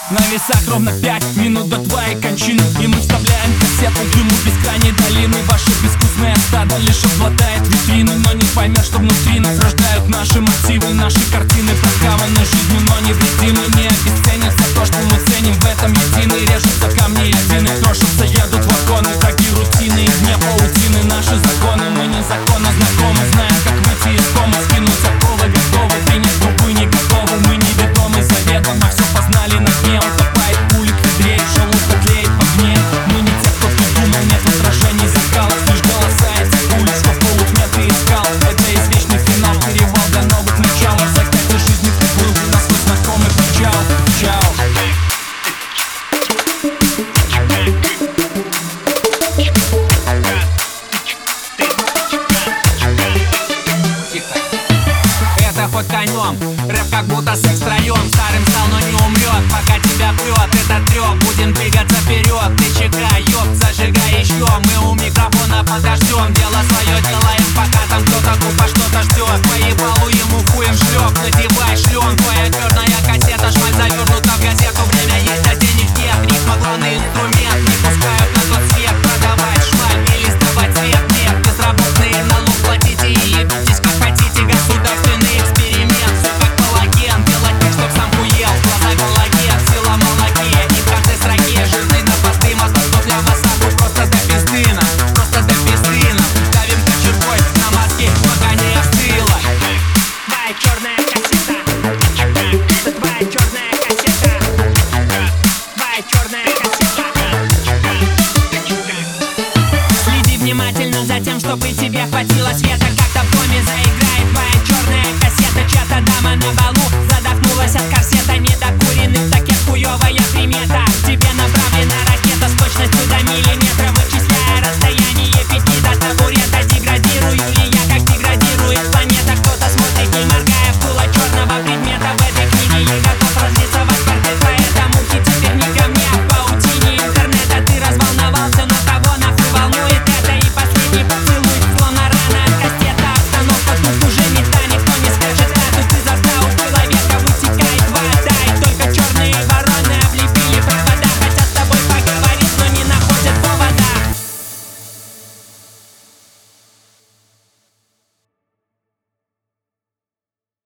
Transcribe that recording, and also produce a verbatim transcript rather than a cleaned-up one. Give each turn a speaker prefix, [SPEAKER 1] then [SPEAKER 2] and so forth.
[SPEAKER 1] На весах ровно пять минут до твоей кончины, и мы вставляем кассету дыму бескрайней долины. Ваше безвкусное стадо лишь обладает витрины, но не поймешь, что внутри нас рождают наши мотивы. Наши картины прокаваны жизнью, но невредимы. Не обесценятся то, что мы ценим, в этом едины. Режутся камни и тины, крошатся, едут вагоны. Такие рутины, из дня паутины наши законы. Мы незаконно знакомы, знаем, как выйти из комы. Скинуть оковы, готовы, принять трубы не готовы. Мы неведомы заведомо, все познали на дне. Утопает пулик, ведрей, шелуха тлеет в огне. Мы не те, кто придумал, нет возражений закалов. Лишь голоса этих улиц, что в полутьме ты искал. Это извечный финал, перевал для новых началов. За пятой жизни приплыл на свой знакомый причал. Чао.
[SPEAKER 2] Это ход конем, рэп как будто секс втроем. Старым стал, но не умрет, пока тебя прет этот трёп. Будем двигаться вперед, ты чекай, ёб, зажигай еще. Мы у микрофона подождем, дело свое делаем, пока там кто-то тупо что-то ждет. По ебалу ему хуем шлеп, надевай шлем. Твоя черная кассета, шмаль завернута в газету. Время есть, а денег нет, ритма главный инструмент. Не пускают на тот свет, продавать шмаль или сдавать цвет. Нет, безработные налог платите и ебитесь как хотите. Государственный эксперимент, все как палаген. Делать так, чтоб сам хуел, глаза галоген. Сила молоке, и в каждой строке жирный на посты. Мозгов, что для масаку просто до пиздына, просто до пиздына. Давим кочергой на мозги, пока не остыло. Твоя черная кассета, твоя черная кассета, твоя черная кассета. Следи внимательно за тем, чтобы тебе хватило света. Как-то в доме заиграет твоя черная кассета. Чья-то дама на балу задохнулась от корсета.